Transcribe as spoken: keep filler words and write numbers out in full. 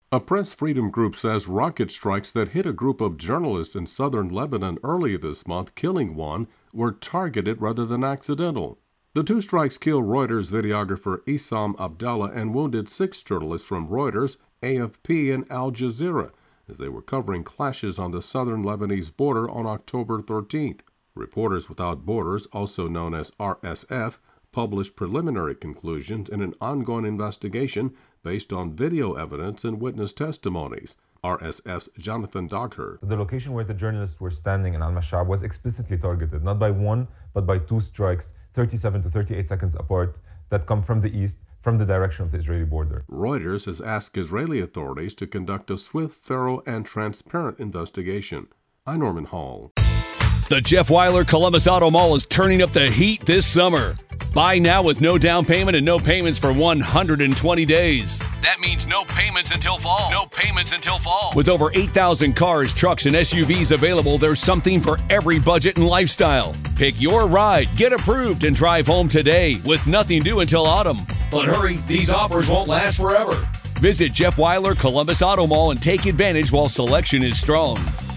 A press freedom group says rocket strikes that hit a group of journalists in southern Lebanon earlier this month, killing one, were targeted rather than accidental. The two strikes killed Reuters videographer Issam Abdallah and wounded six journalists from Reuters, A F P, and Al Jazeera as they were covering clashes on the southern Lebanese border on October thirteenth. Reporters Without Borders, also known as R S F, published preliminary conclusions in an ongoing investigation based on video evidence and witness testimonies. R S F's Jonathan Dogher. The location where the journalists were standing in Al-Mashab was explicitly targeted, not by one, but by two strikes, thirty-seven to thirty-eight seconds apart, that come from the east, from the direction of the Israeli border. Reuters has asked Israeli authorities to conduct a swift, thorough, and transparent investigation. I'm Norman Hall. The Jeff Weiler Columbus Auto Mall is turning up the heat this summer. Buy now with no down payment and no payments for one hundred twenty days. That means no payments until fall. No payments until fall. With over eight thousand cars, trucks, and S U Vs available, there's something for every budget and lifestyle. Pick your ride, get approved, and drive home today with nothing due until autumn. But hurry, these offers won't last forever. Visit Jeff Weiler Columbus Auto Mall and take advantage while selection is strong.